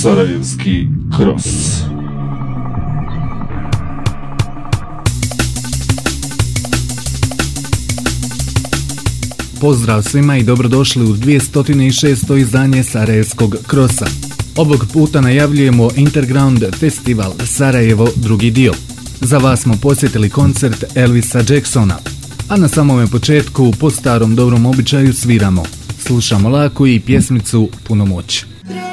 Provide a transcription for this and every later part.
Sarajevski Cross. Pozdrav svima i dobrodošli u 206. izdanje Sarajevskog Krosa. Ovog puta najavljujemo Interground Festival Sarajevo drugi dio. Za vas smo posjetili koncert Elvisa Jacksona, a na samome početku po starom dobrom običaju sviramo. Slušamo laku i pjesmicu Punomoć.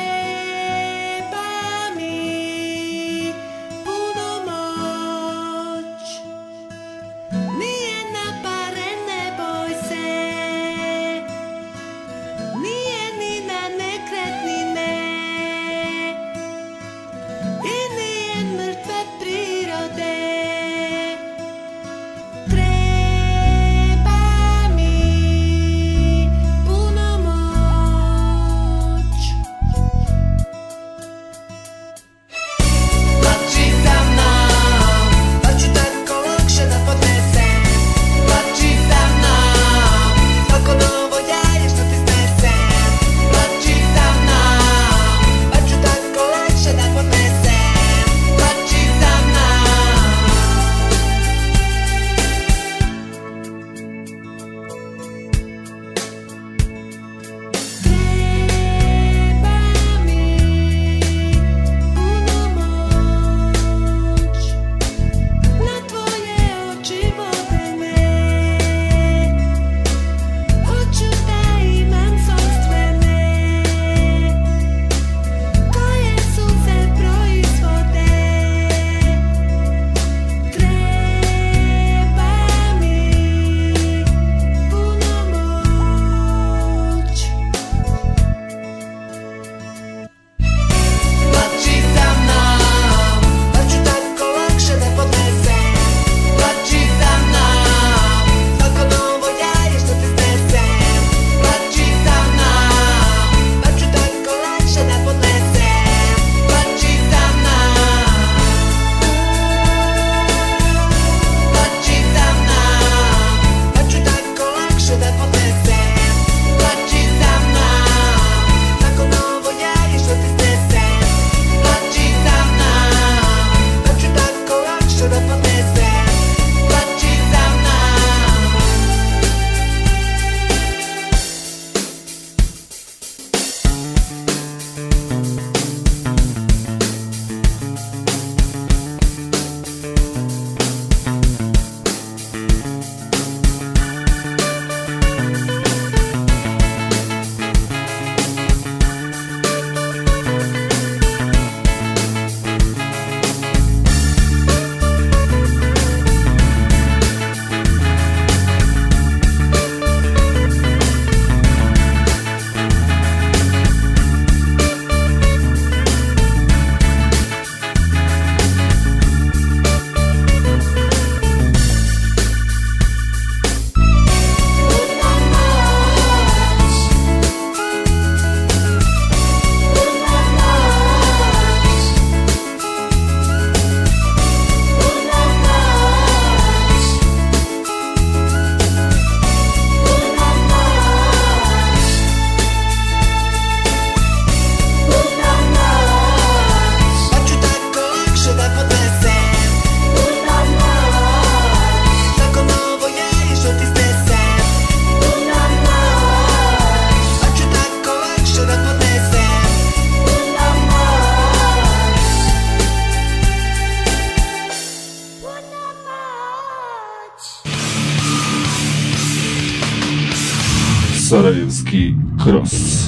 Sarajevski Cross.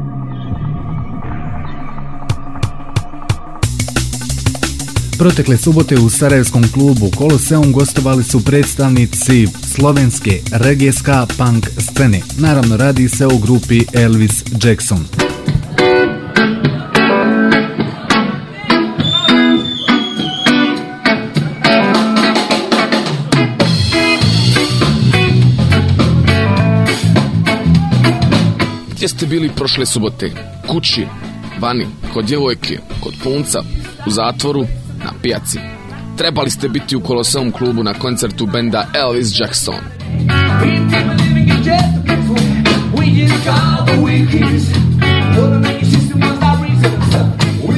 Protekle subote u sarajevskom klubu Koloseum gostovali su predstavnici slovenske reggae ska punk scene. Naravno, radi se o grupi Elvis Jackson. Gdje ste bili prošle subote? Kući, vani, kod djevojke, kod punca, u zatvoru, na pijaci. Trebali ste biti u Koloseum klubu na koncertu benda Elvis Jackson. We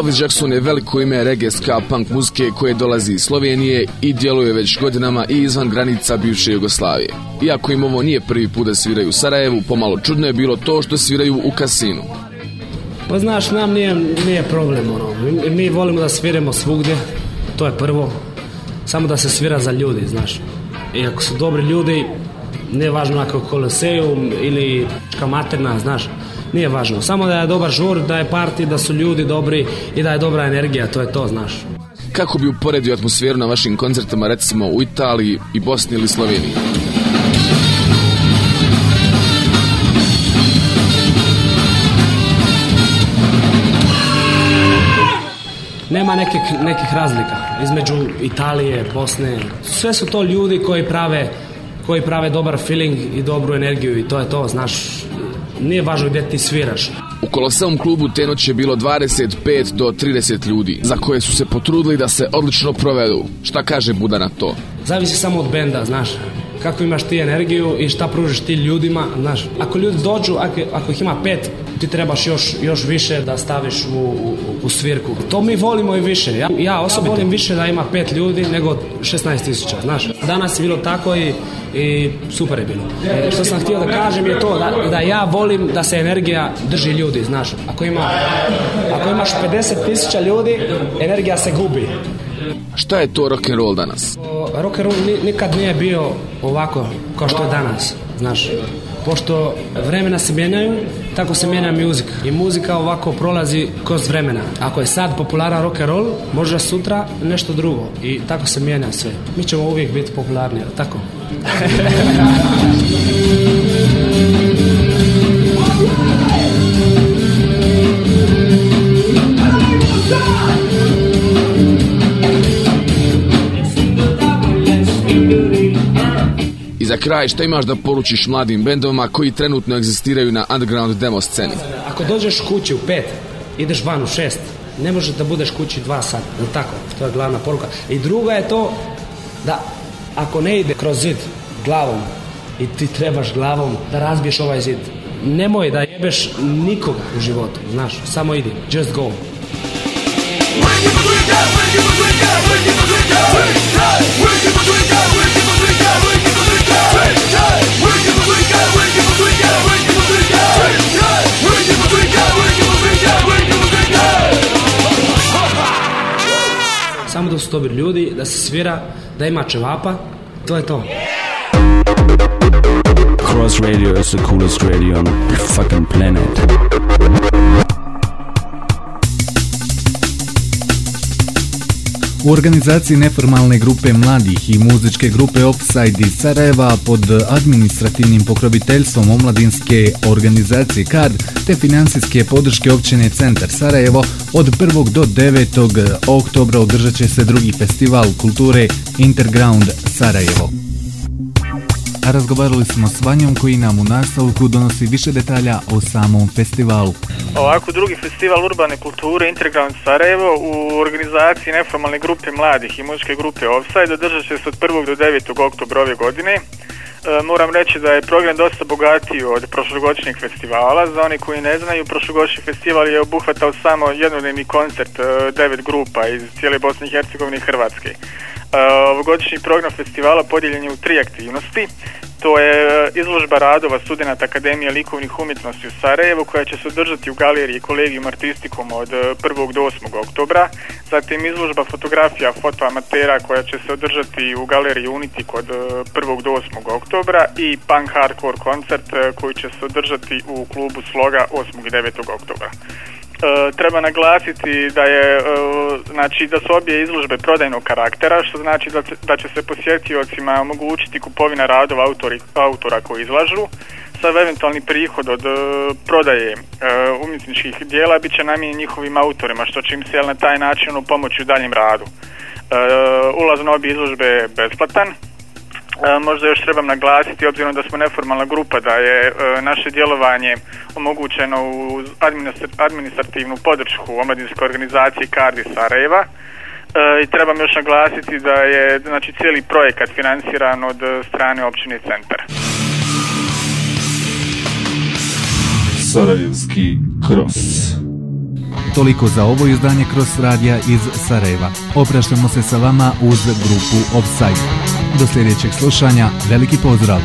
Michael Jackson je veliko ime reggae ska punk muzike koje dolazi iz Slovenije i djeluje već godinama i izvan granica bivše Jugoslavije. Iako im ovo nije prvi put da sviraju u Sarajevu, pomalo čudno je bilo to što sviraju u kasinu. Pa znaš, nam nije problem, mi volimo da sviramo svugdje, to je prvo, samo da se svira za ljudi, znaš. I ako su dobri ljudi, nije važno ako je Koloseum ili Materna, znaš, nije važno. Samo da je dobar žur, da je party, da su ljudi dobri i da je dobra energija, to je to, znaš. Kako bi uporedio atmosferu na vašim koncertima, recimo u Italiji i Bosni ili Sloveniji? Nema nekih razlika između Italije, Bosne. Sve su to ljudi koji prave dobar feeling i dobru energiju i to je to, znaš. Nije važno gdje ti sviraš. U Koloseum klubu te noći je bilo 25 do 30 ljudi, za koje su se potrudili da se odlično provedu. Šta kaže Buda na to? Zavisi samo od benda, znaš. Kako imaš ti energiju i šta pružiš ti ljudima, znaš. Ako ljudi dođu, ako ih ima 5, ti trebaš još više da staviš u svirku. To mi volimo i više. Ja osobno volim više da ima 5 ljudi nego 16.000, znaš. Danas je bilo tako i super je bilo. Što sam htio da kažem je to da ja volim da se energija drži ljudi, znaš. Ako imaš 50.000 ljudi, energija se gubi. Šta je to rock'n'roll danas? Rock'n'roll nikad nije bio ovako kao što je danas, znaš. Pošto vremena se mijenjaju, tako se mijenja muzika. I muzika ovako prolazi kroz vremena. Ako je sad popularan rock'n'roll, može sutra nešto drugo. I tako se mijenja sve. Mi ćemo uvijek biti popularni, tako? I za kraj, šta imaš da poručiš mladim bendovima koji trenutno egzistiraju na underground demo sceni? Ako dođeš kući u 5, ideš van u 6, ne možeš da budeš kući 2 sata, tako? To je glavna poruka. I druga je to da ako ne ide kroz zid glavom i ti trebaš glavom da razbiješ ovaj zid, nemoj da jebeš nikoga u životu, znaš, samo idi, just go. Samo da su dobri ljudi, da se svira, da ima čevapa, to je to. Cross Radio is the coolest radio on the fucking planet. U organizaciji neformalne grupe mladih i muzičke grupe Offside iz Sarajeva pod administrativnim pokroviteljstvom omladinske organizacije CARD te financijske podrške općine Centar Sarajevo od 1. do 9. oktobra održat će se drugi festival kulture Interground Sarajevo. Razgovarali smo s Vanjom koji nam u nastavku donosi više detalja o samom festivalu. Ovako, drugi festival urbane kulture Interground Sarajevo u organizaciji neformalne grupe mladih i muzičke grupe Offside održat će se od 1. do 9. oktobra ove godine. Moram reći da je program dosta bogatiji od prošlogodišnjeg festivala. Za oni koji ne znaju, prošlogodišnji festival je obuhvatao samo jednodnevni koncert 9 grupa iz cijele Bosne i Hercegovine i Hrvatske. Ovogodišnji program festivala podijeljen je u 3 aktivnosti. To je izložba radova studenata Akademije likovnih umjetnosti u Sarajevu koja će se održati u galeriji Collegium Artisticum od 1. do 8. oktobra. Zatim izložba fotografija fotoamatera koja će se održati u galeriji Unity kod 1. do 8. oktobra i punk hardcore koncert koji će se održati u klubu Sloga 8. i 9. oktobra. Treba naglasiti da je, znači da su obje izložbe prodajnog karaktera, što znači da će se posjetiocima omogućiti kupovina radova autora koji izlažu. Sav eventualni prihod od prodaje umjetničkih dijela bit će namijenjen njihovim autorima, što će im se na taj način pomoći u daljem radu. Ulaz na obje izložbe je besplatan. Možda još trebam naglasiti, obzirom da smo neformalna grupa, da je naše djelovanje omogućeno uz administrativnu podršku omladinske organizacije CARD iz Sarajeva. I trebam još naglasiti da je cijeli projekat financiran od strane općine Centar. Sarajevski Cross. Toliko za ovo izdanje Cross radija iz Sarajeva. Opraštamo se sa vama uz grupu Offside. Do sljedećeg slušanja, veliki pozdrav!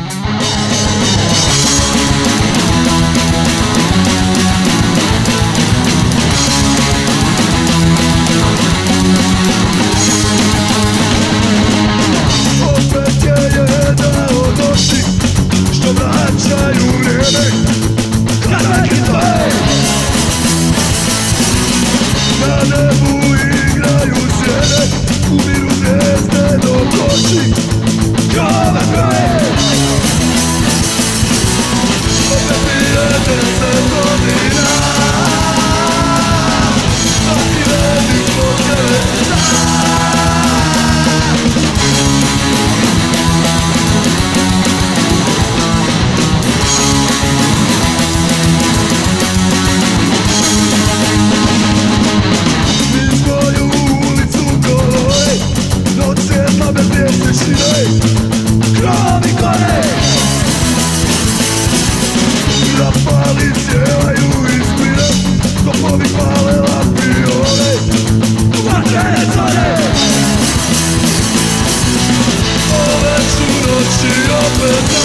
Ove su noći opet